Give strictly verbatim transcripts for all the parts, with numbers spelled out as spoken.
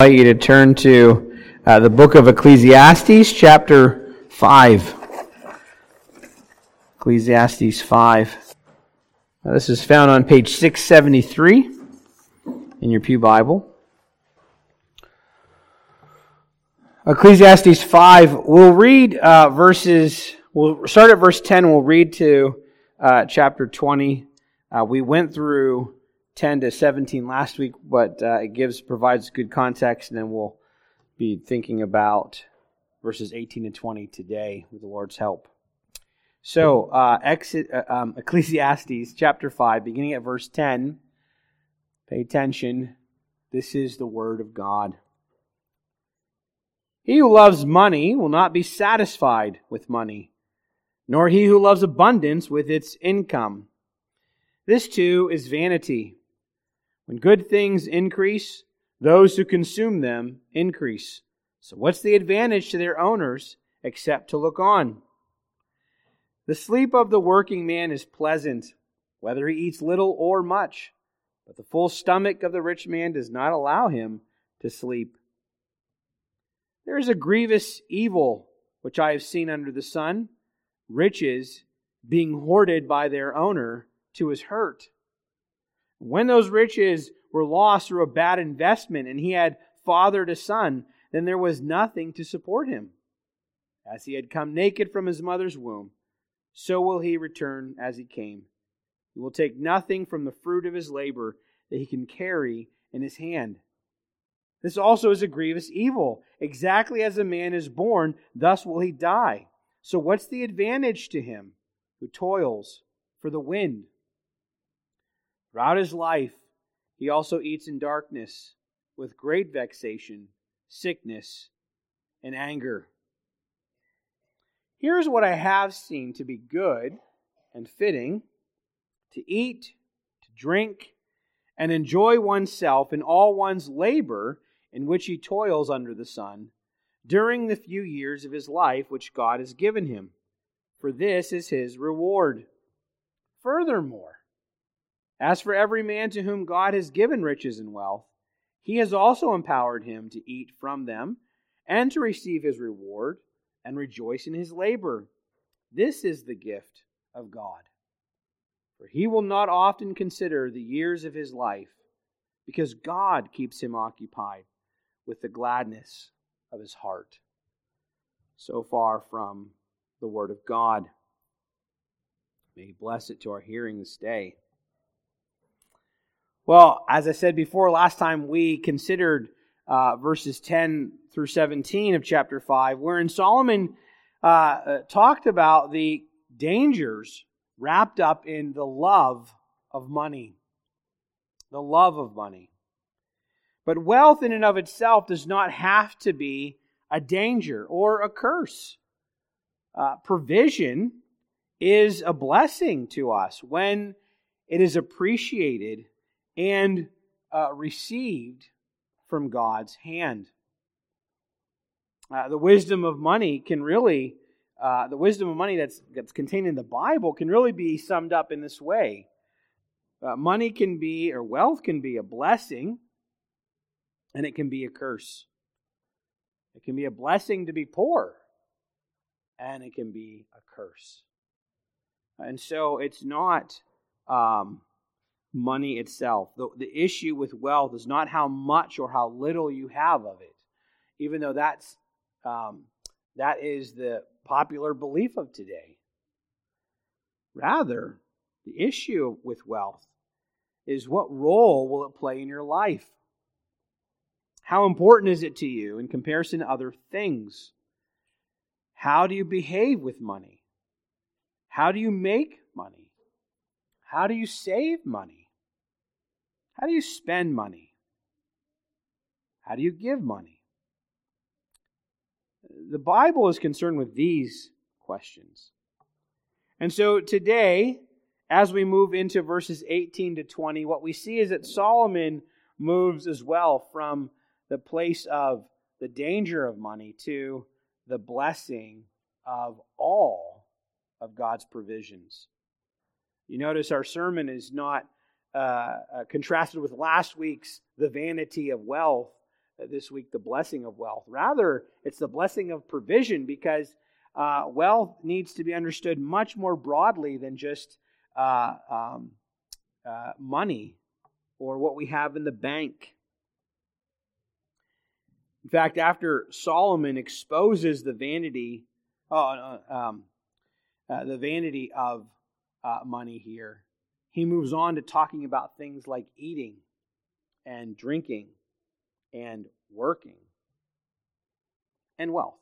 I invite you to turn to uh, the book of Ecclesiastes, chapter five. Ecclesiastes five. Now, this is found on page six seventy-three in your Pew Bible. Ecclesiastes five, we'll read uh, verses, we'll start at verse ten, we'll read to uh, chapter twenty. Uh, we went through ten to seventeen last week, but uh, it gives provides good context, and then we'll be thinking about verses eighteen to twenty today with the Lord's help. So, uh, exit, uh, um, Ecclesiastes chapter five, beginning at verse ten. Pay attention. This is the word of God. He who loves money will not be satisfied with money, nor he who loves abundance with its income. This too is vanity. When good things increase, those who consume them increase. So what's the advantage to their owners except to look on? The sleep of the working man is pleasant, whether he eats little or much, but the full stomach of the rich man does not allow him to sleep. There is a grievous evil which I have seen under the sun, riches being hoarded by their owner to his hurt. When those riches were lost through a bad investment and he had fathered a son, then there was nothing to support him. As he had come naked from his mother's womb, so will he return as he came. He will take nothing from the fruit of his labor that he can carry in his hand. This also is a grievous evil. Exactly as a man is born, thus will he die. So what's the advantage to him who toils for the wind? Throughout his life, he also eats in darkness with great vexation, sickness, and anger. Here's what I have seen to be good and fitting: to eat, to drink, and enjoy oneself in all one's labor in which he toils under the sun, during the few years of his life which God has given him. For this is his reward. Furthermore, as for every man to whom God has given riches and wealth, he has also empowered him to eat from them and to receive his reward and rejoice in his labor. This is the gift of God. For he will not often consider the years of his life, because God keeps him occupied with the gladness of his heart. So far from the word of God. May he bless it to our hearing this day. Well, as I said before, last time we considered uh, verses ten through seventeen of chapter five, wherein Solomon uh, uh, talked about the dangers wrapped up in the love of money. The love of money. But wealth in and of itself does not have to be a danger or a curse. Uh, provision is a blessing to us when it is appreciated and uh, received from God's hand. Uh, the wisdom of money can really, uh, the wisdom of money that's, that's contained in the Bible can really be summed up in this way. Uh, money can be, or wealth can be a blessing, and it can be a curse. It can be a blessing to be poor, and it can be a curse. And so it's not um, money itself. The, the issue with wealth is not how much or how little you have of it, even though that's um, that is the popular belief of today. Rather, the issue with wealth is what role will it play in your life? How important is it to you in comparison to other things? How do you behave with money? How do you make money? How do you save money? How do you spend money? How do you give money? The Bible is concerned with these questions. And so today, as we move into verses eighteen to twenty, what we see is that Solomon moves as well from the place of the danger of money to the blessing of all of God's provisions. You notice our sermon is not uh, uh, contrasted with last week's the vanity of wealth, this week the blessing of wealth. Rather, it's the blessing of provision, because uh, wealth needs to be understood much more broadly than just uh, um, uh, money or what we have in the bank. In fact, after Solomon exposes the vanity, oh, um, uh, the vanity of uh, money here, he moves on to talking about things like eating and drinking and working and wealth.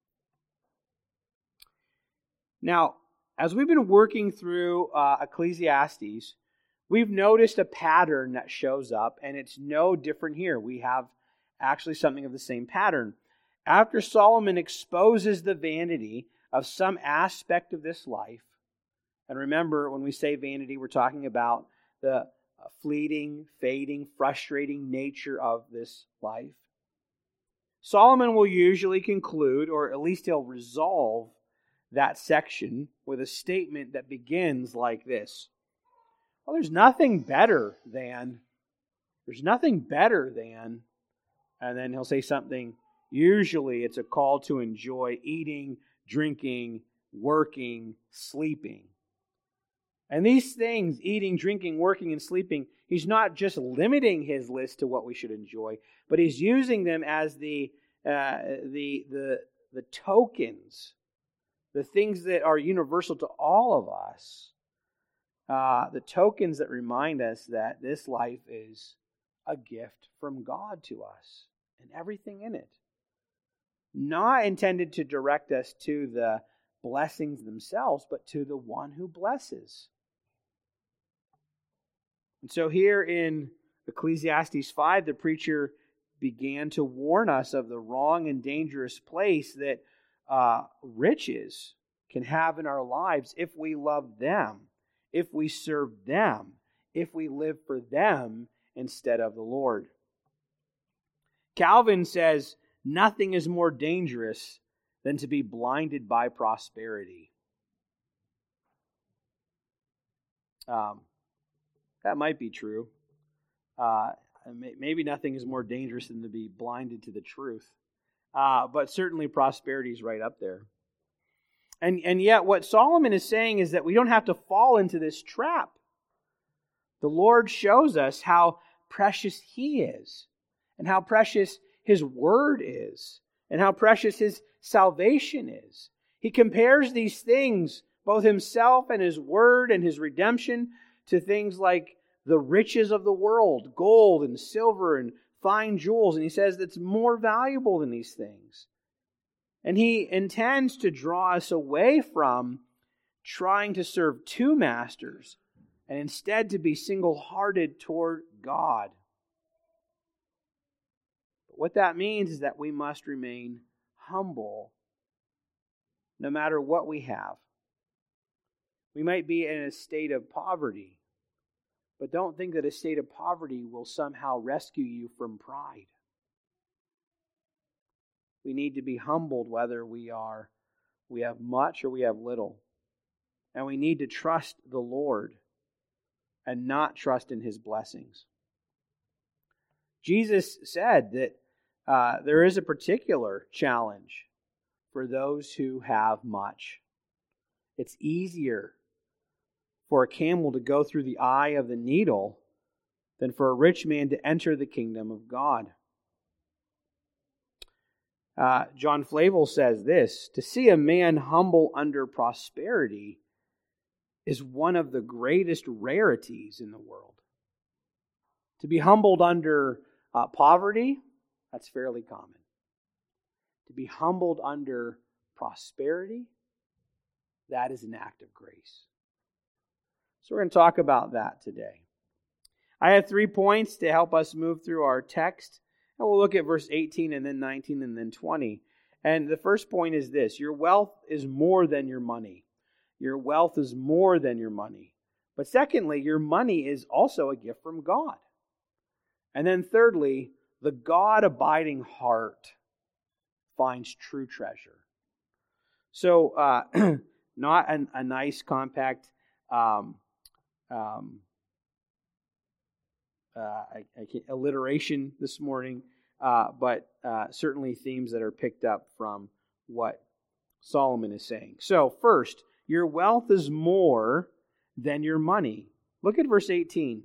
Now, as we've been working through uh, Ecclesiastes, we've noticed a pattern that shows up, and it's no different here. We have actually something of the same pattern. After Solomon exposes the vanity of some aspect of this life, and remember, when we say vanity, we're talking about the fleeting, fading, frustrating nature of this life. Solomon will usually conclude, or at least he'll resolve that section with a statement that begins like this. Well, there's nothing better than, there's nothing better than, and then he'll say something, usually it's a call to enjoy eating, drinking, working, sleeping. And these things, eating, drinking, working, and sleeping, he's not just limiting his list to what we should enjoy, but he's using them as the uh, the the the tokens, the things that are universal to all of us, uh, the tokens that remind us that this life is a gift from God to us and everything in it. Not intended to direct us to the blessings themselves, but to the one who blesses. And so here in Ecclesiastes five, the preacher began to warn us of the wrong and dangerous place that uh, riches can have in our lives if we love them, if we serve them, if we live for them instead of the Lord. Calvin says, nothing is more dangerous than to be blinded by prosperity. Um, that might be true. Uh, maybe nothing is more dangerous than to be blinded to the truth. Uh, but certainly prosperity is right up there. And, and yet what Solomon is saying is that we don't have to fall into this trap. The Lord shows us how precious He is, and how precious His Word is, and how precious His salvation is. He compares these things, both Himself and His Word and His redemption, to things like the riches of the world, gold and silver and fine jewels. And He says that's more valuable than these things. And He intends to draw us away from trying to serve two masters, and instead to be single-hearted toward God. But what that means is that we must remain humble no matter what we have. We might be in a state of poverty, but don't think that a state of poverty will somehow rescue you from pride. We need to be humbled whether we are we have much or we have little. And we need to trust the Lord and not trust in His blessings. Jesus said that uh, there is a particular challenge for those who have much. It's easier for a camel to go through the eye of the needle than for a rich man to enter the kingdom of God. Uh, John Flavel says this, to see a man humble under prosperity is one of the greatest rarities in the world. To be humbled under uh, poverty, that's fairly common. To be humbled under prosperity, that is an act of grace. So we're going to talk about that today. I have three points to help us move through our text. And we'll look at verse eighteen and then nineteen and then twenty. And the first point is this: your wealth is more than your money. Your wealth is more than your money. But secondly, your money is also a gift from God. And then thirdly, the God-abiding heart finds true treasure. So, uh, not an, a nice, compact um, um, uh, I, I alliteration this morning, uh, but uh, certainly themes that are picked up from what Solomon is saying. So first, your wealth is more than your money. Look at verse eighteen.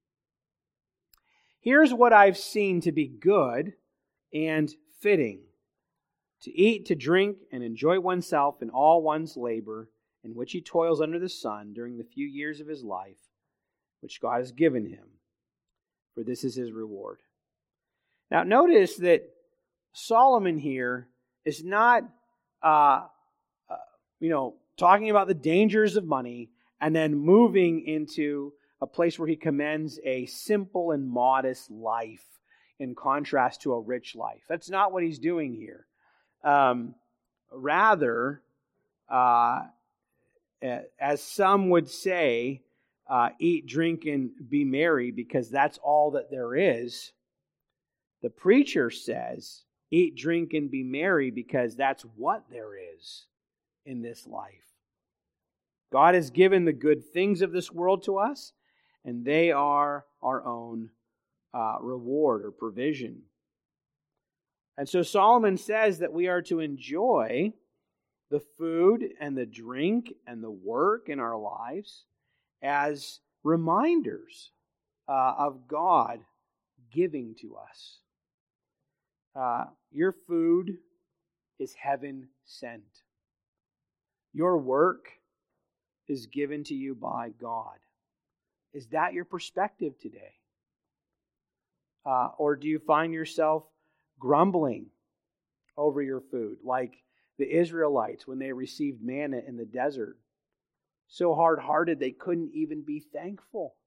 Here's what I've seen to be good and fitting, to eat, to drink, and enjoy oneself in all one's labor, in which he toils under the sun during the few years of his life, which God has given him, for this is his reward. Now notice that Solomon here is not, uh, uh, you know, talking about the dangers of money and then moving into a place where he commends a simple and modest life in contrast to a rich life. That's not what he's doing here. Um, rather, uh, as some would say, uh, eat, drink, and be merry because that's all that there is. The preacher says, eat, drink, and be merry because that's what there is in this life. God has given the good things of this world to us, and they are our own uh, reward or provision. And so Solomon says that we are to enjoy the food and the drink and the work in our lives as reminders uh, of God giving to us. Uh, your food is heaven sent. Your work is given to you by God. Is that your perspective today? Uh, or do you find yourself grumbling over your food, like the Israelites when they received manna in the desert? So hard-hearted they couldn't even be thankful.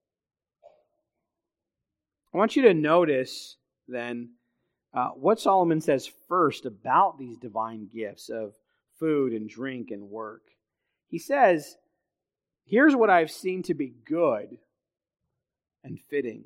I want you to notice then uh, what Solomon says first about these divine gifts of food and drink and work. He says, here's what I've seen to be good and fitting.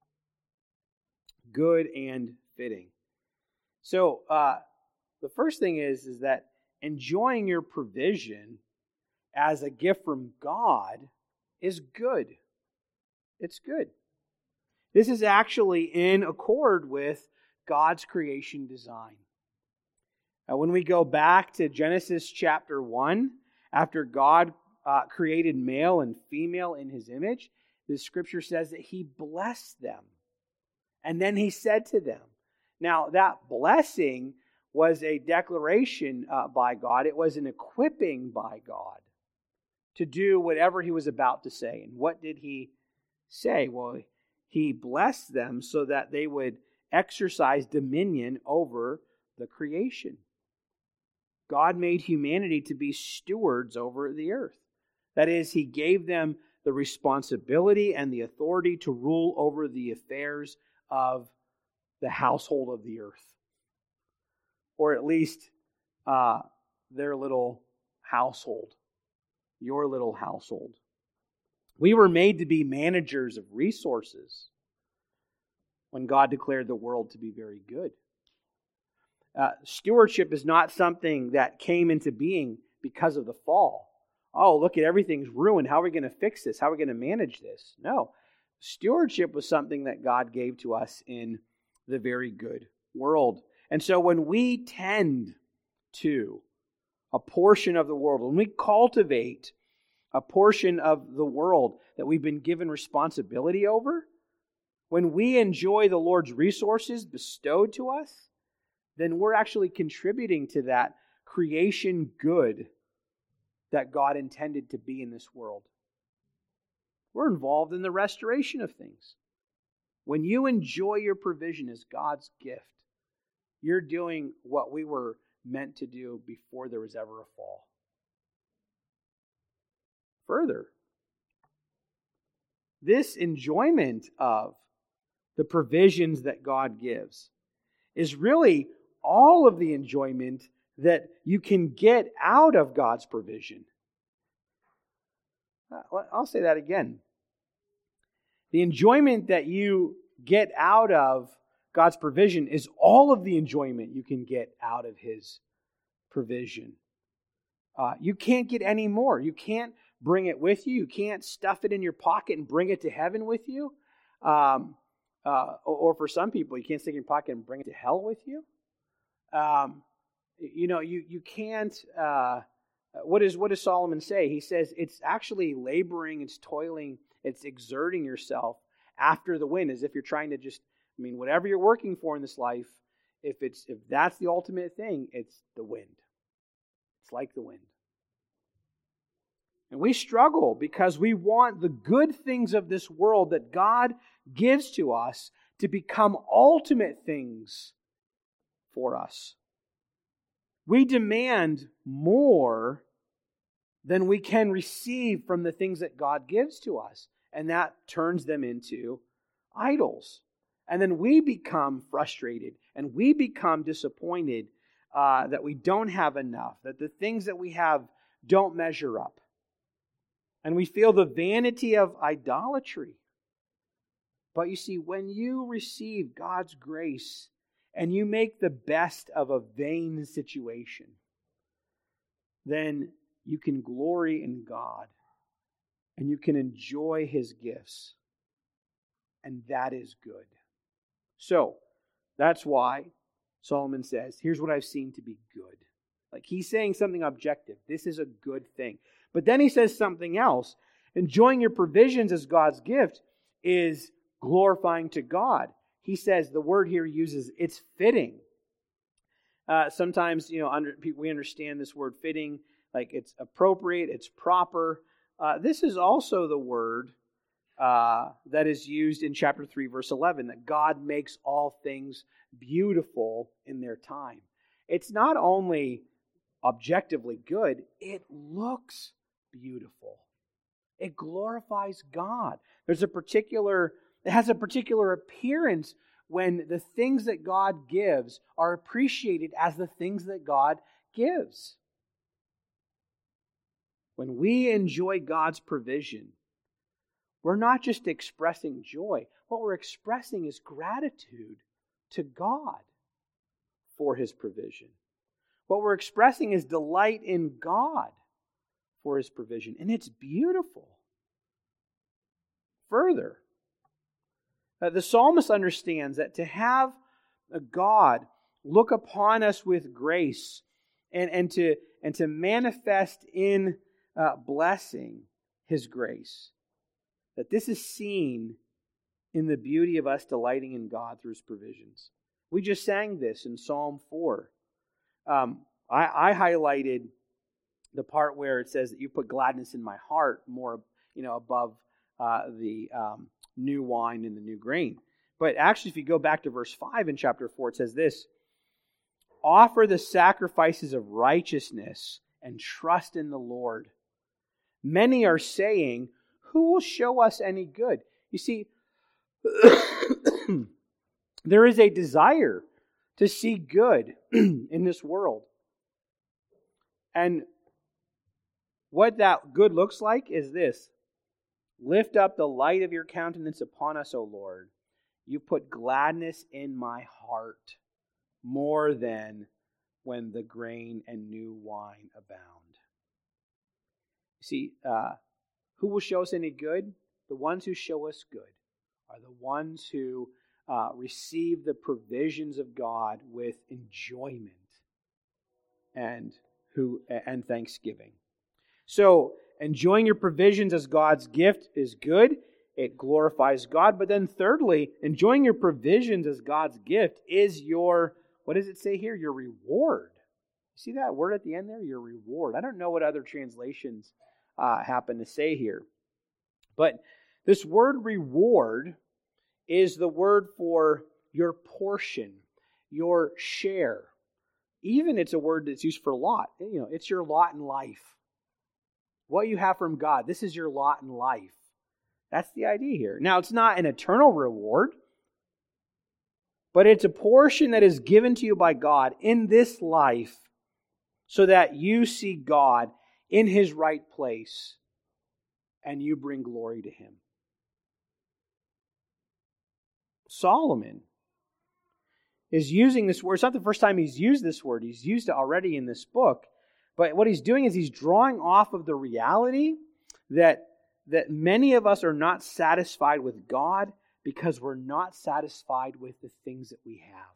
Good and fitting. So, uh, the first thing is, is that enjoying your provision as a gift from God is good. It's good. This is actually in accord with God's creation design. Uh, when we go back to Genesis chapter one, after God uh, created male and female in His image, the scripture says that He blessed them. And then He said to them, now that blessing was a declaration uh, by God. It was an equipping by God to do whatever He was about to say. And what did He say? Well, He blessed them so that they would exercise dominion over the creation. God made humanity to be stewards over the earth. That is, He gave them the responsibility and the authority to rule over the affairs of the household of the earth. Or at least uh, their little household. Your little household. We were made to be managers of resources when God declared the world to be very good. Uh, stewardship is not something that came into being because of the fall. Oh, look at everything's ruined. How are we going to fix this? How are we going to manage this? No. Stewardship was something that God gave to us in the very good world. And so when we tend to a portion of the world, when we cultivate a portion of the world that we've been given responsibility over, when we enjoy the Lord's resources bestowed to us, then we're actually contributing to that creation good that God intended to be in this world. We're involved in the restoration of things. When you enjoy your provision as God's gift, you're doing what we were meant to do before there was ever a fall. Further, this enjoyment of the provisions that God gives is really all of the enjoyment that you can get out of God's provision. I'll say that again. The enjoyment that you get out of God's provision is all of the enjoyment you can get out of His provision. Uh, you can't get any more. You can't bring it with you. You can't stuff it in your pocket and bring it to heaven with you. Um, Uh, or, or for some people, you can't stick it in your pocket and bring it to hell with you. Um, you know, you you can't. Uh, what is what does Solomon say? He says it's actually laboring, it's toiling, it's exerting yourself after the wind, as if you're trying to just. I mean, whatever you're working for in this life, if it's if that's the ultimate thing, it's the wind. It's like the wind. And we struggle because we want the good things of this world that God gives to us to become ultimate things for us. We demand more than we can receive from the things that God gives to us. And that turns them into idols. And then we become frustrated and we become disappointed uh, that we don't have enough, that the things that we have don't measure up. And we feel the vanity of idolatry. But you see, when you receive God's grace and you make the best of a vain situation, then you can glory in God and you can enjoy His gifts. And that is good. So, that's why Solomon says, here's what I've seen to be good. Like he's saying something objective. This is a good thing. But then he says something else. Enjoying your provisions as God's gift is glorifying to God. He says, the word here uses, it's fitting. Uh, sometimes, you know, under, we understand this word fitting, like it's appropriate, it's proper. Uh, this is also the word uh, that is used in chapter three, verse eleven, that God makes all things beautiful in their time. It's not only objectively good, it looks beautiful. It glorifies God. There's a particular, it has a particular appearance when the things that God gives are appreciated as the things that God gives. When we enjoy God's provision, we're not just expressing joy. What we're expressing is gratitude to God for His provision. What we're expressing is delight in God for His provision. And it's beautiful. Further, uh, the psalmist understands that to have a God look upon us with grace and, and, to, and to manifest in uh, blessing His grace, that this is seen in the beauty of us delighting in God through His provisions. We just sang this in Psalm four. Um, I, I highlighted the part where it says that you put gladness in my heart more, you know, above uh, the um, new wine and the new grain. But actually, if you go back to verse five in chapter four, it says this: offer the sacrifices of righteousness and trust in the Lord. Many are saying, who will show us any good? You see, there is a desire to see good in this world. And what that good looks like is this: lift up the light of your countenance upon us, O Lord. You put gladness in my heart more than when the grain and new wine abound. See, uh, who will show us any good? The ones who show us good are the ones who uh, receive the provisions of God with enjoyment and who and thanksgiving. So, enjoying your provisions as God's gift is good. It glorifies God. But then thirdly, enjoying your provisions as God's gift is your, what does it say here? Your reward. See that word at the end there? Your reward. I don't know what other translations uh, happen to say here. But this word reward is the word for your portion, your share. Even it's a word that's used for lot. You know, it's your lot in life. What you have from God, this is your lot in life. That's the idea here. Now, it's not an eternal reward, but it's a portion that is given to you by God in this life so that you see God in His right place and you bring glory to Him. Solomon is using this word. It's not the first time he's used this word. He's used it already in this book. But what he's doing is he's drawing off of the reality that, that many of us are not satisfied with God because we're not satisfied with the things that we have.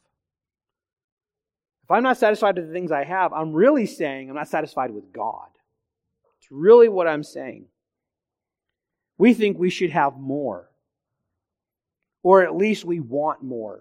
If I'm not satisfied with the things I have, I'm really saying I'm not satisfied with God. It's really what I'm saying. We think we should have more. Or at least we want more.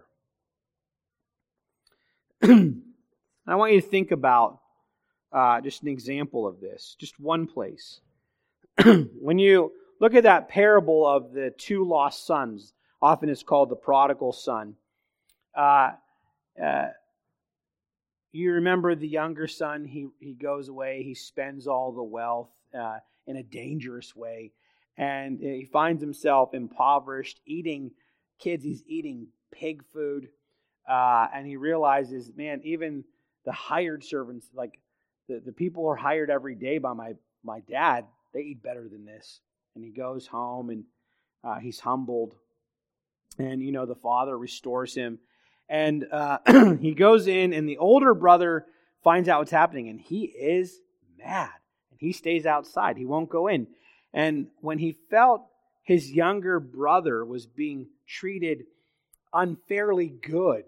I want you to think about uh, just an example of this. Just one place. When you look at that parable of the two lost sons, often it's called the prodigal son. Uh, uh, you remember the younger son, he, he goes away, he spends all the wealth uh, in a dangerous way. And he finds himself impoverished, eating, kids, he's eating pig food. Uh, and he realizes, man, even the hired servants, like the, the people who are hired every day by my, my dad, they eat better than this. And he goes home and uh, he's humbled. And, you know, the father restores him. And uh, he goes in and the older brother finds out what's happening. And he is mad. And he stays outside. He won't go in. And when he felt his younger brother was being treated unfairly good,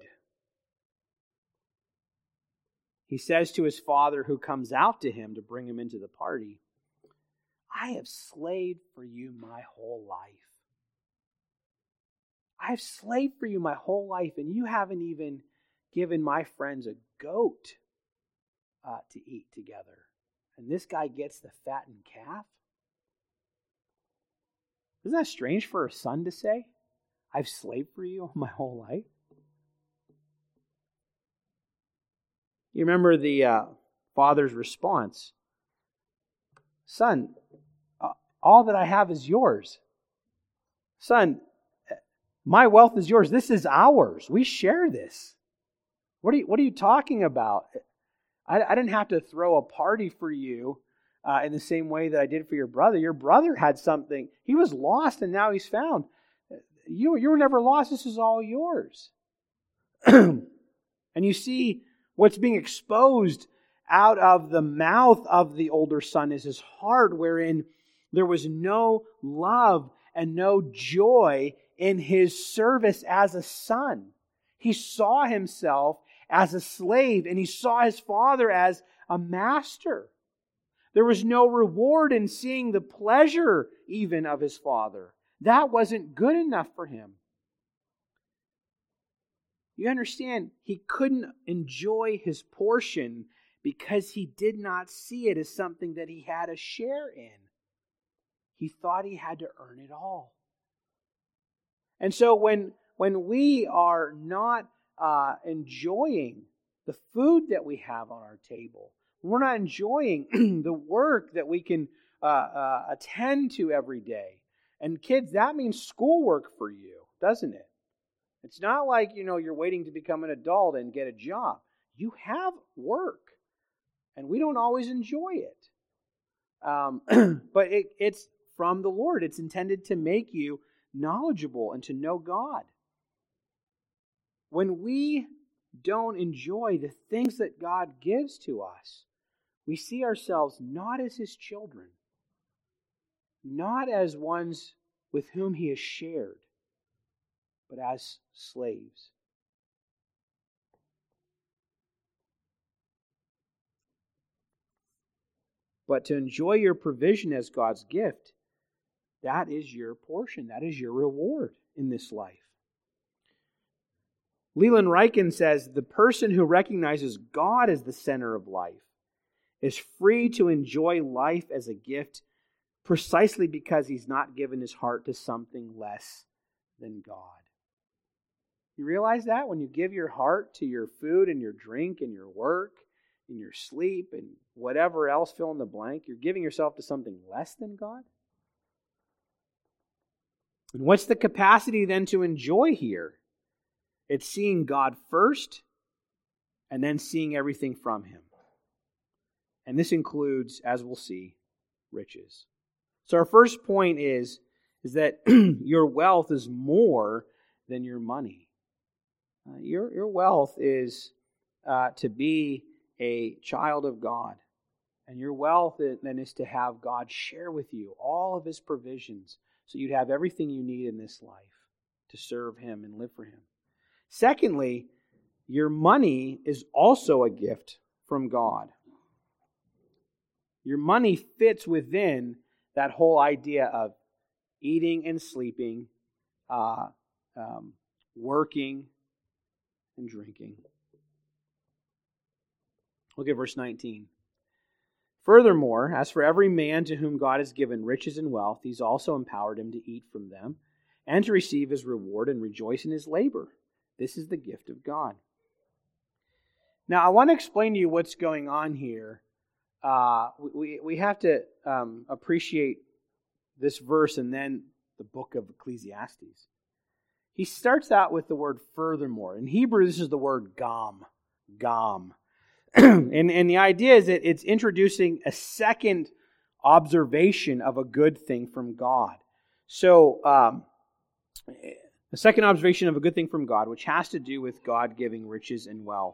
he says to his father who comes out to him to bring him into the party, I have slaved for you my whole life. I have slaved for you my whole life, and you haven't even given my friends a goat uh, to eat together. And this guy gets the fattened calf? Isn't that strange for a son to say? I've slaved for you my whole life. You remember the uh, father's response. Son, uh, all that I have is yours. Son, my wealth is yours. This is ours. We share this. What are you, what are you talking about? I, I didn't have to throw a party for you uh, in the same way that I did for your brother. Your brother had something. He was lost and now he's found. You, you were never lost. This is all yours. And you see what's being exposed out of the mouth of the older son is his heart, wherein there was no love and no joy in his service as a son. He saw himself as a slave, and he saw his father as a master. There was no reward in seeing the pleasure even of his father. That wasn't good enough for him. You understand, he couldn't enjoy his portion because he did not see it as something that he had a share in. He thought he had to earn it all. And so when, when we are not uh, enjoying the food that we have on our table, we're not enjoying the work that we can uh, uh, attend to every day. And kids, that means schoolwork for you, doesn't it? It's not like, you know, you're waiting to become an adult and get a job. You have work, and we don't always enjoy it. Um, but it, it's from the Lord. It's intended to make you knowledgeable and to know God. When we don't enjoy the things that God gives to us, we see ourselves not as His children, not as ones with whom He has shared, but as slaves. But to enjoy your provision as God's gift, that is your portion. That is your reward in this life. Leland Ryken says, the person who recognizes God as the center of life is free to enjoy life as a gift precisely because he's not given his heart to something less than God. You realize that when you give your heart to your food and your drink and your work and your sleep and whatever else, fill in the blank, you're giving yourself to something less than God? And what's the capacity then to enjoy here? It's seeing God first and then seeing everything from Him. And this includes, as we'll see, riches. So our first point is, is that your wealth is more than your money. Uh, your, your wealth is uh, to be a child of God. And your wealth then is to have God share with you all of His provisions so you'd have everything you need in this life. to serve Him and live for Him. Secondly, your money is also a gift from God. Your money fits within that whole idea of eating and sleeping, uh, um, working and drinking. Look at verse nineteen. Furthermore, as for every man to whom God has given riches and wealth, He's also empowered him to eat from them and to receive his reward and rejoice in his labor. This is the gift of God. Now, I want to explain to you what's going on here. Uh, we, we have to um, appreciate this verse and then the book of Ecclesiastes. He starts out with the word furthermore. In Hebrew, this is the word gam. Gam. and, and the idea is that it's introducing a second observation of a good thing from God. So, um, a second observation of a good thing from God, which has to do with God giving riches and wealth.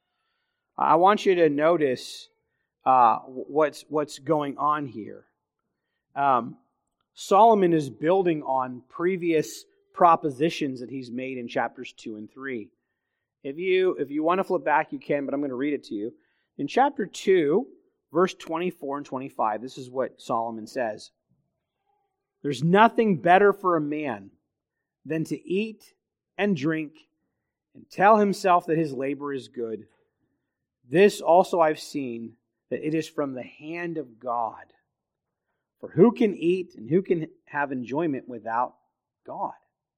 I want you to notice uh, what's what's going on here. Um, Solomon is building on previous propositions that he's made in chapters two and three. If you if you want to flip back, you can, but I'm going to read it to you. In chapter two, verse twenty-four and twenty-five, this is what Solomon says. There's nothing better for a man than to eat and drink and tell himself that his labor is good. This also I've seen, that it is from the hand of God. For who can eat and who can have enjoyment without God?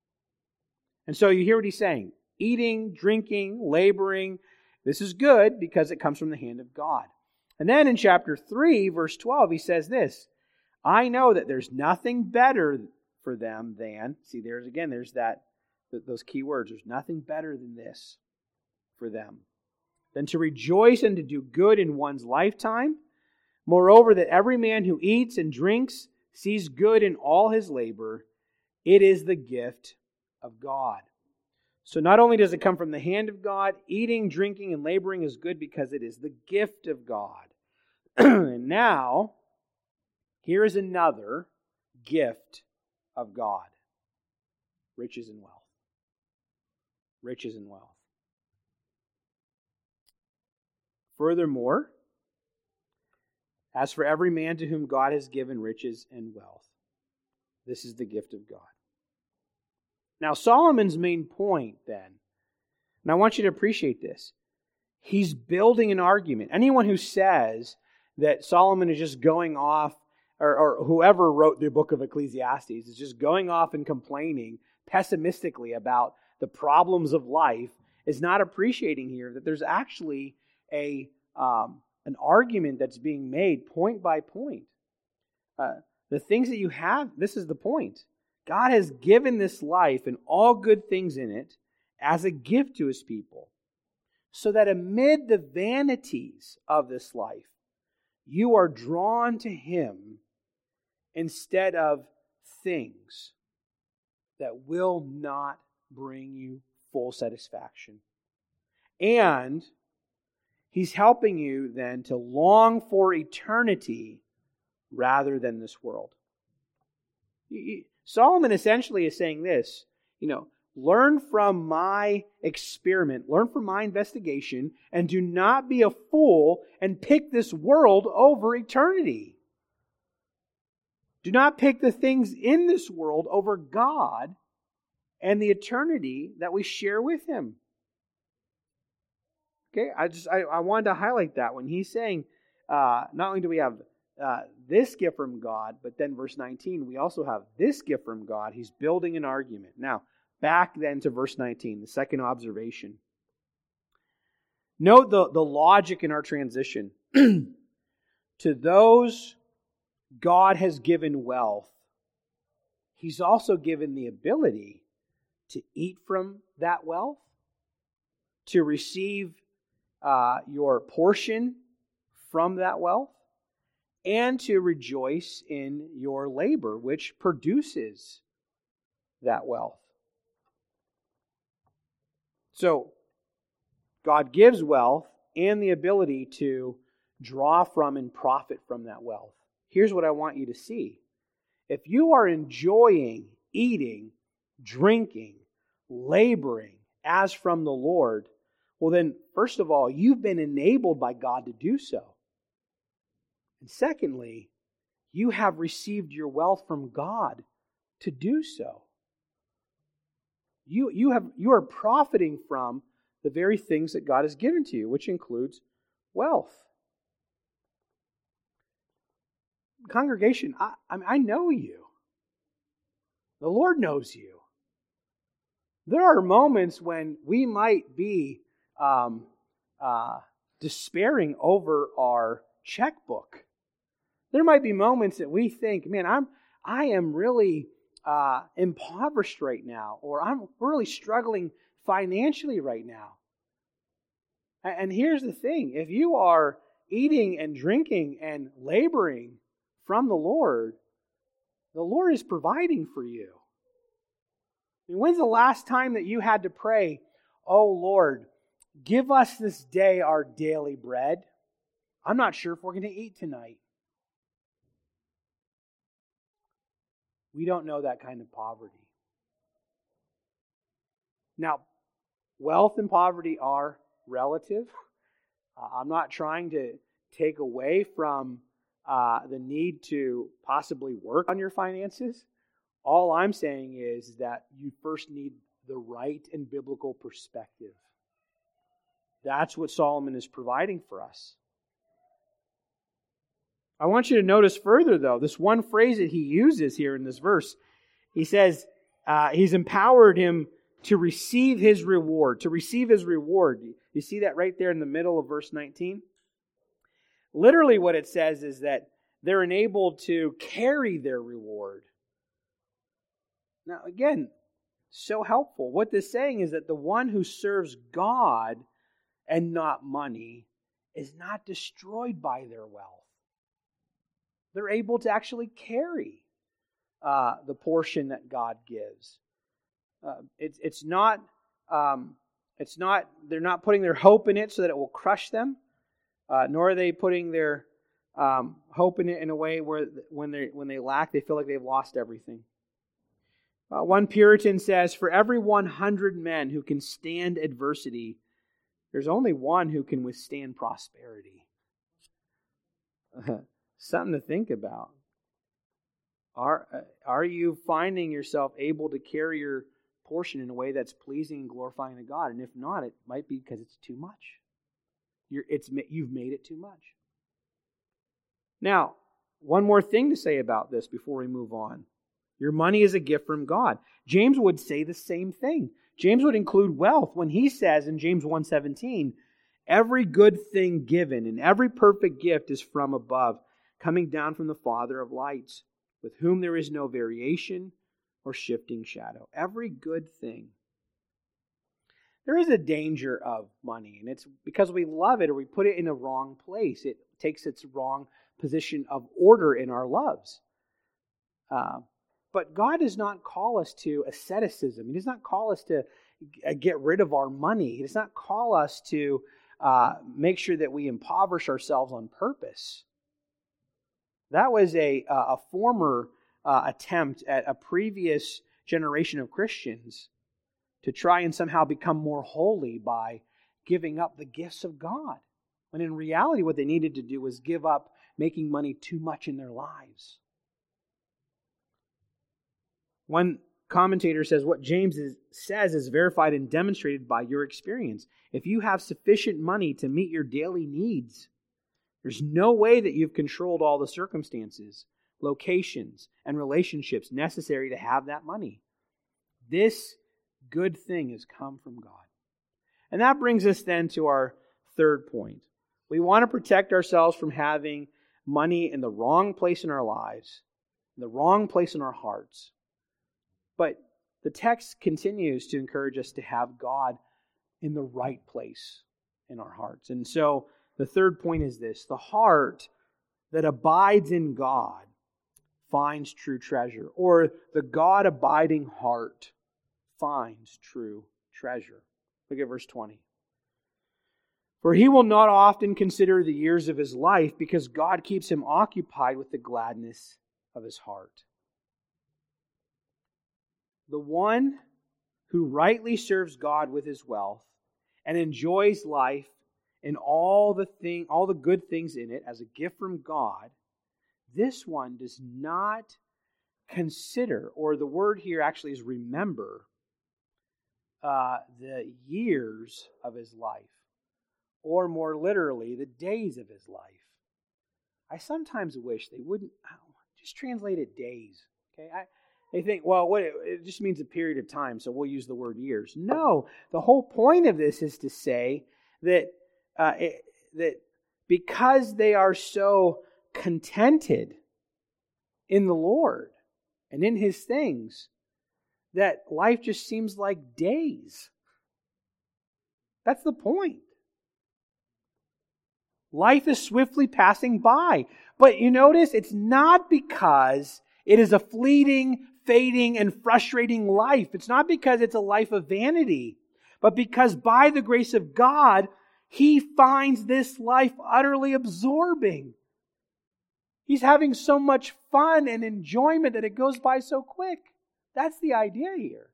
And so you hear what he's saying. Eating, drinking, laboring, this is good because it comes from the hand of God. And then in chapter three, verse twelve, he says this, I know that there's nothing better for them than, see there's again, there's that, those key words, there's nothing better than this for them, than to rejoice and to do good in one's lifetime. Moreover, that every man who eats and drinks sees good in all his labor. It is the gift of God. So not only does it come from the hand of God, eating, drinking, and laboring is good because it is the gift of God. And now, here is another gift of God. Riches and wealth. Riches and wealth. Furthermore, as for every man to whom God has given riches and wealth, this is the gift of God. Now, Solomon's main point then, and I want you to appreciate this, he's building an argument. Anyone who says that Solomon is just going off, or, or whoever wrote the book of Ecclesiastes is just going off and complaining pessimistically about the problems of life, is not appreciating here that there's actually a um, an argument that's being made point by point. Uh, the things that you have, this is the point. God has given this life and all good things in it as a gift to His people, so that amid the vanities of this life, you are drawn to Him instead of things that will not bring you full satisfaction. And He's helping you then to long for eternity rather than this world. Solomon essentially is saying this, you know, learn from my experiment, learn from my investigation, and do not be a fool and pick this world over eternity. Do not pick the things in this world over God and the eternity that we share with Him. Okay, I just I, I wanted to highlight that when he's saying, uh, not only do we have uh, this gift from God, but then verse nineteen, we also have this gift from God. He's building an argument. Now, back then to verse nineteen, the second observation. Note the, the logic in our transition. To those God has given wealth, He's also given the ability to eat from that wealth, to receive uh, your portion from that wealth, and to rejoice in your labor, which produces that wealth. So, God gives wealth and the ability to draw from and profit from that wealth. Here's what I want you to see. If you are enjoying eating, drinking, laboring as from the Lord, well then, first of all, you've been enabled by God to do so. And secondly, you have received your wealth from God to do so. You, you, have, you are profiting from the very things that God has given to you, which includes wealth. Congregation, I, I, mean, I know you. The Lord knows you. There are moments when we might be um, uh, despairing over our checkbook. There might be moments that we think, man, I'm I am really uh, impoverished right now, or I'm really struggling financially right now. And here's the thing, if you are eating and drinking and laboring from the Lord, the Lord is providing for you. I mean, when's the last time that you had to pray, oh Lord, give us this day our daily bread? I'm not sure if we're going to eat tonight. We don't know that kind of poverty. Now, wealth and poverty are relative. Uh, I'm not trying to take away from uh, the need to possibly work on your finances. All I'm saying is that you first need the right and biblical perspective. That's what Solomon is providing for us. I want you to notice further, though, this one phrase that he uses here in this verse. He says uh, he's empowered him to receive his reward, to receive his reward. You see that right there in the middle of verse nineteen? Literally what it says is that they're enabled to carry their reward. Now, again, so helpful. What this is saying is that the one who serves God and not money is not destroyed by their wealth. They're able to actually carry uh, the portion that God gives. Uh, it's it's not um, it's not they're not putting their hope in it so that it will crush them, uh, nor are they putting their um, hope in it in a way where when they when they lack, they feel like they've lost everything. Uh, one Puritan says, "For every one hundred men who can stand adversity, there's only one who can withstand prosperity." Something to think about. Are, are you finding yourself able to carry your portion in a way that's pleasing and glorifying to God? And if not, it might be because it's too much. You're, it's, you've made it too much. Now, one more thing to say about this before we move on. Your money is a gift from God. James would say the same thing. James would include wealth when he says in James one seventeen, every good thing given and every perfect gift is from above, coming down from the Father of lights, with whom there is no variation or shifting shadow. Every good thing. There is a danger of money, and it's because we love it or we put it in a wrong place. It takes its wrong position of order in our loves. Uh, but God does not call us to asceticism. He does not call us to get rid of our money. He does not call us to uh, make sure that we impoverish ourselves on purpose. That was a, a former uh, attempt at a previous generation of Christians to try and somehow become more holy by giving up the gifts of God. When in reality, what they needed to do was give up making money too much in their lives. One commentator says, what James is, says is verified and demonstrated by your experience. If you have sufficient money to meet your daily needs, there's no way that you've controlled all the circumstances, locations, and relationships necessary to have that money. This good thing has come from God. And that brings us then to our third point. We want to protect ourselves from having money in the wrong place in our lives, in the wrong place in our hearts. But the text continues to encourage us to have God in the right place in our hearts. And so the third point is this: the heart that abides in God finds true treasure, or the God-abiding heart finds true treasure. Look at verse twenty. For he will not often consider the years of his life, because God keeps him occupied with the gladness of his heart. The one who rightly serves God with his wealth and enjoys life and all the thing, all the good things in it as a gift from God, this one does not consider, or the word here actually is remember, uh, the years of his life, or more literally, the days of his life. I sometimes wish they wouldn't oh, just translate it days. Okay, I, they think, well, what it, it just means a period of time, so we'll use the word years. No, the whole point of this is to say that uh, it, that because they are so contented in the Lord and in His things, that life just seems like days. That's the point. Life is swiftly passing by. But you notice it's not because it is a fleeting, fading, and frustrating life. It's not because it's a life of vanity, but because by the grace of God, He finds this life utterly absorbing. He's having so much fun and enjoyment that it goes by so quick. That's the idea here.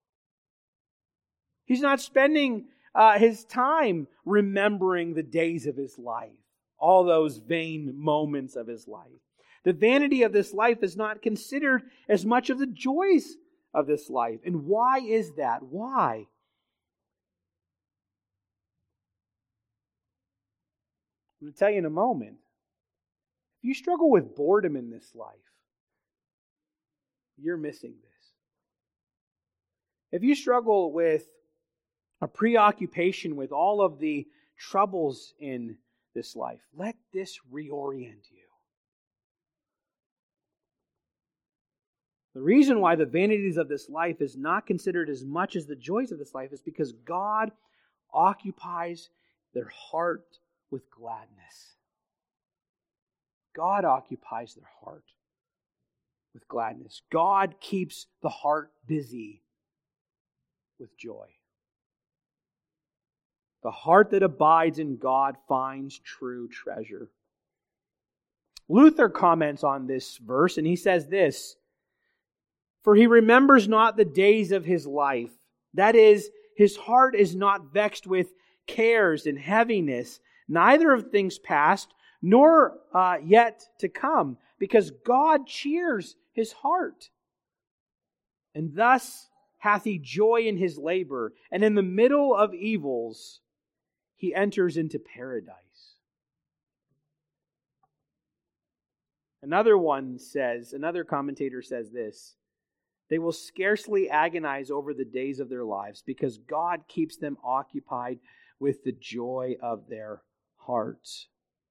He's not spending uh, his time remembering the days of his life, all those vain moments of his life. The vanity of this life is not considered as much of the joys of this life. And why is that? Why? I'm going to tell you in a moment. If you struggle with boredom in this life, you're missing this. If you struggle with a preoccupation with all of the troubles in this life, let this reorient you. The reason why the vanities of this life is not considered as much as the joys of this life is because God occupies their heart with gladness. God occupies their heart with gladness. God keeps the heart busy with joy. The heart that abides in God finds true treasure. Luther comments on this verse and he says this, "For he remembers not the days of his life. That is, his heart is not vexed with cares and heaviness, neither of things past, nor uh, yet to come, because God cheers his heart. And thus hath he joy in his labor, and in the middle of evils he enters into paradise." Another one says, another commentator says this, "They will scarcely agonize over the days of their lives because God keeps them occupied with the joy of their hearts."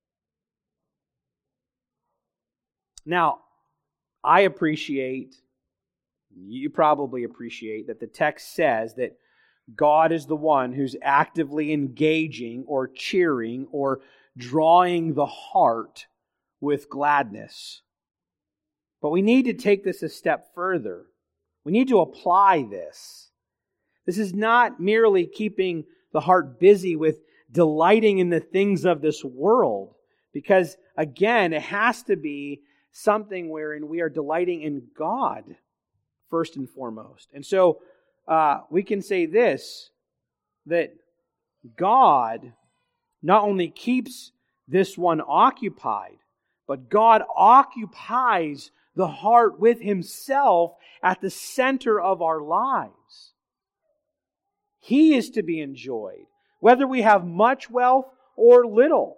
Now, I appreciate, you probably appreciate, that the text says that God is the one who's actively engaging or cheering or drawing the heart with gladness. But we need to take this a step further. We need to apply this. This is not merely keeping the heart busy with delighting in the things of this world, because, again, it has to be something wherein we are delighting in God first and foremost. And so uh, we can say this, that God not only keeps this one occupied, but God occupies the heart with Himself at the center of our lives. He is to be enjoyed, whether we have much wealth or little.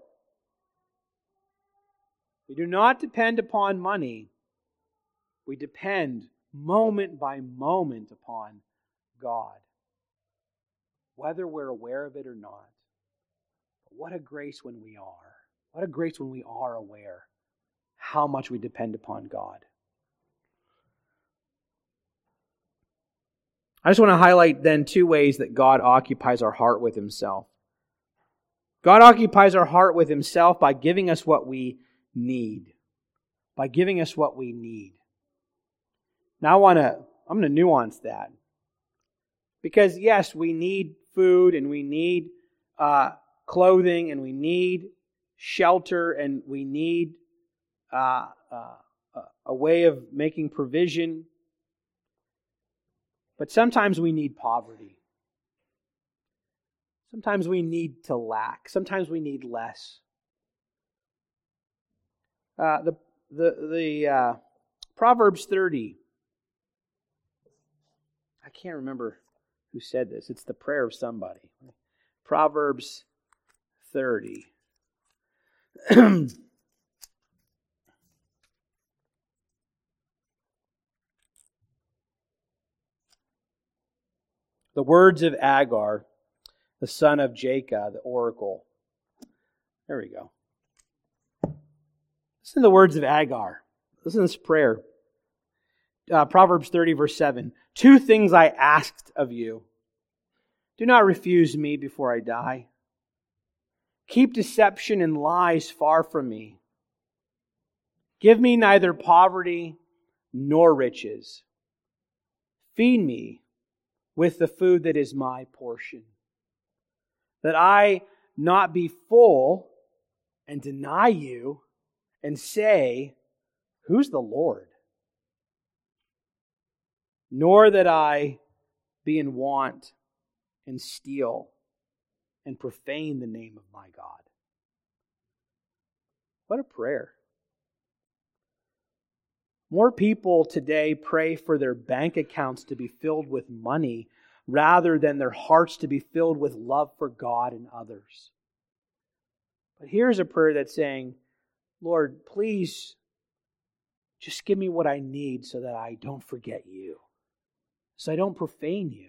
We do not depend upon money. We depend moment by moment upon God, whether we're aware of it or not. But what a grace when we are. What a grace when we are aware how much we depend upon God. I just want to highlight then two ways that God occupies our heart with Himself. God occupies our heart with Himself by giving us what we need. By giving us what we need. Now I want to, I'm going to nuance that. Because yes, we need food and we need uh, clothing and we need shelter and we need uh, uh, a way of making provision. But sometimes we need poverty. Sometimes we need to lack. Sometimes we need less. Uh, the the the uh, Proverbs thirty. I can't remember who said this. It's the prayer of somebody. Proverbs thirty. The words of Agar, the son of Jacob, the oracle. There we go. Listen to the words of Agar. Listen to this prayer. Uh, Proverbs thirty, verse seven. Two things I asked of you. Do not refuse me before I die. Keep deception and lies far from me. Give me neither poverty nor riches. Feed me with the food that is my portion, that I not be full and deny you and say, who's the Lord? Nor that I be in want and steal and profane the name of my God. What a prayer. More people today pray for their bank accounts to be filled with money rather than their hearts to be filled with love for God and others. But here's a prayer that's saying, Lord, please just give me what I need so that I don't forget you, so I don't profane you.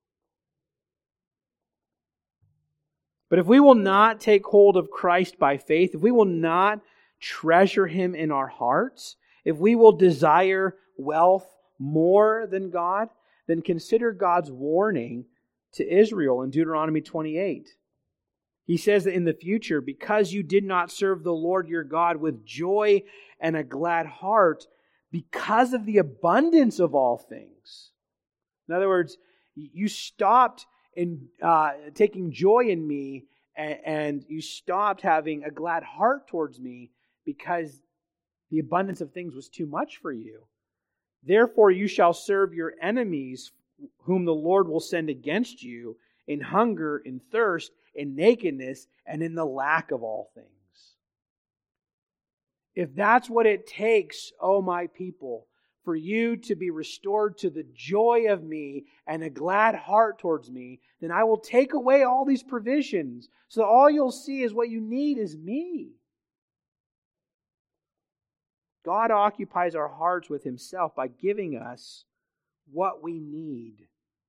But if we will not take hold of Christ by faith, if we will not treasure Him in our hearts, if we will desire wealth more than God, then consider God's warning to Israel in Deuteronomy twenty-eight. He says that in the future, because you did not serve the Lord your God with joy and a glad heart, because of the abundance of all things. In other words, you stopped in uh, taking joy in me, and, and you stopped having a glad heart towards me because the abundance of things was too much for you. Therefore you shall serve your enemies, whom the Lord will send against you, in hunger, in thirst, in nakedness, and in the lack of all things. If that's what it takes, O my people, for you to be restored to the joy of me and a glad heart towards me, then I will take away all these provisions, so that all you'll see is what you need is me. God occupies our hearts with Himself by giving us what we need.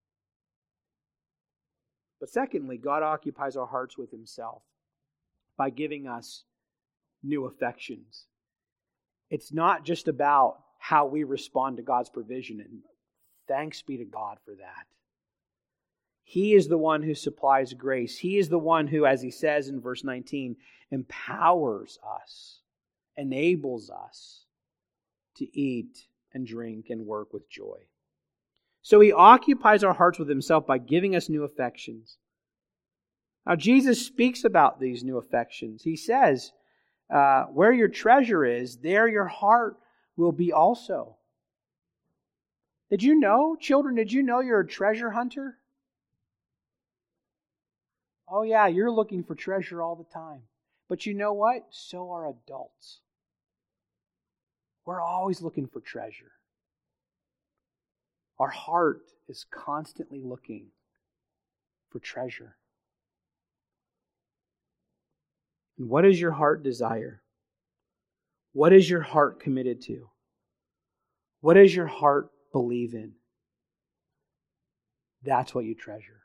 But secondly, God occupies our hearts with Himself by giving us new affections. It's not just about how we respond to God's provision, and thanks be to God for that. He is the one who supplies grace. He is the one who, as He says in verse nineteen, empowers us, enables us to eat and drink and work with joy. So He occupies our hearts with Himself by giving us new affections. Now Jesus speaks about these new affections. He says, uh, where your treasure is, there your heart will be also. Did you know, children, did you know you're a treasure hunter? Oh yeah, you're looking for treasure all the time. But you know what? So are adults. We're always looking for treasure. Our heart is constantly looking for treasure. And what does your heart desire? What is your heart committed to? What does your heart believe in? That's what you treasure.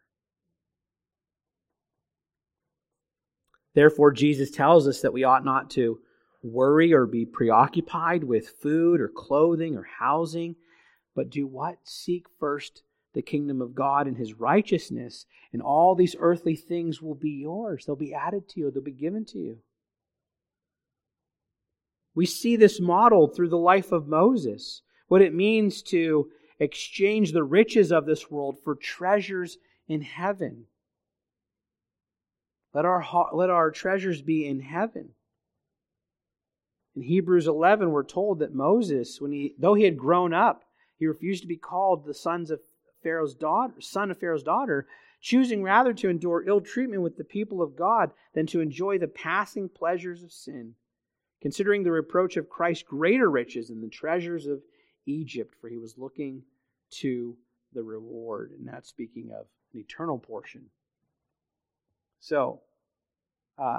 Therefore, Jesus tells us that we ought not to worry or be preoccupied with food or clothing or housing, but do what? Seek first the kingdom of God and His righteousness, and all these earthly things will be yours. They'll be added to you. They'll be given to you. We see this modeled through the life of Moses, what it means to exchange the riches of this world for treasures in heaven. Let our, let our treasures be in heaven. In Hebrews eleven, we're told that Moses, when he, though he had grown up, he refused to be called the sons of Pharaoh's daughter, son of Pharaoh's daughter, choosing rather to endure ill treatment with the people of God than to enjoy the passing pleasures of sin, considering the reproach of Christ greater riches than the treasures of Egypt, for he was looking to the reward. And that's speaking of an eternal portion. So, uh,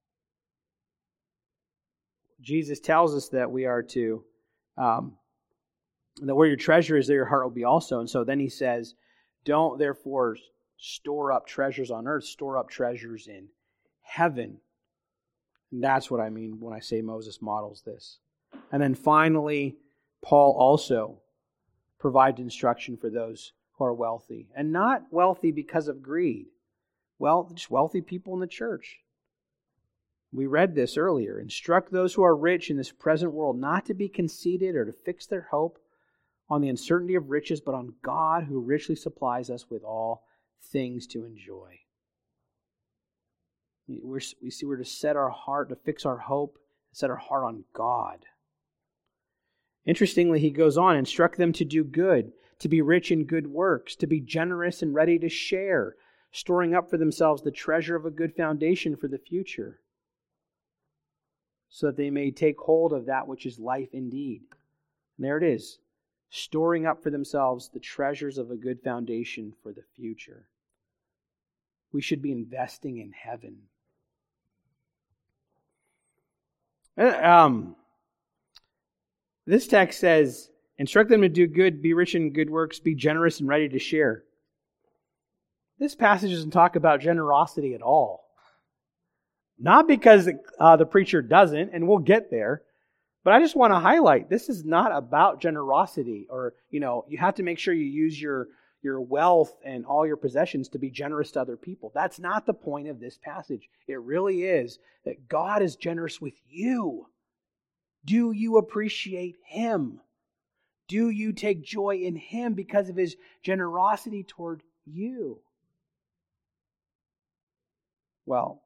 Jesus tells us that we are to, um, that where your treasure is, there your heart will be also. And so then he says, don't therefore store up treasures on earth, store up treasures in heaven. And that's what I mean when I say Moses models this. And then finally, Paul also provides instruction for those who are wealthy. And not wealthy because of greed. Well, just wealthy people in the church. We read this earlier. Instruct those who are rich in this present world not to be conceited or to fix their hope on the uncertainty of riches, but on God who richly supplies us with all things to enjoy. We're, we see we're to set our heart, to fix our hope, set our heart on God. Interestingly, he goes on, instruct them to do good, to be rich in good works, to be generous and ready to share, storing up for themselves the treasure of a good foundation for the future, so that they may take hold of that which is life indeed. And there it is, storing up for themselves the treasures of a good foundation for the future. We should be investing in heaven. Um, this text says, instruct them to do good, be rich in good works, be generous and ready to share. This passage doesn't talk about generosity at all. Not because uh, the preacher doesn't, and we'll get there, but I just want to highlight, this is not about generosity, or, you know, you have to make sure you use your, your wealth and all your possessions to be generous to other people. That's not the point of this passage. It really is that God is generous with you. Do you appreciate Him? Do you take joy in Him because of His generosity toward you? Well,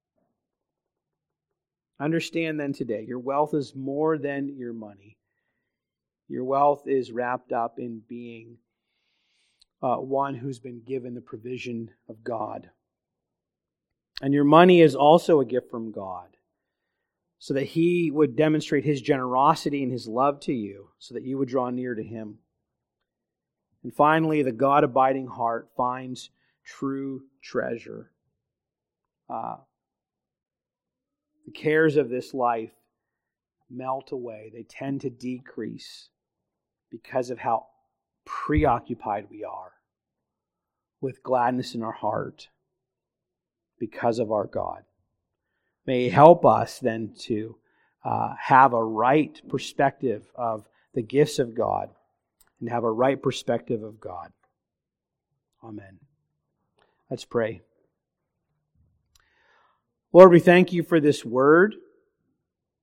understand then today, your wealth is more than your money. Your wealth is wrapped up in being uh, one who's been given the provision of God. And your money is also a gift from God, so that He would demonstrate His generosity and His love to you, so that you would draw near to Him. And finally, the God-abiding heart finds true treasure. Uh, the cares of this life melt away. They tend to decrease because of how preoccupied we are with gladness in our heart because of our God. May He help us then to uh, have a right perspective of the gifts of God and have a right perspective of God. Amen. Let's pray. Lord, we thank You for this word.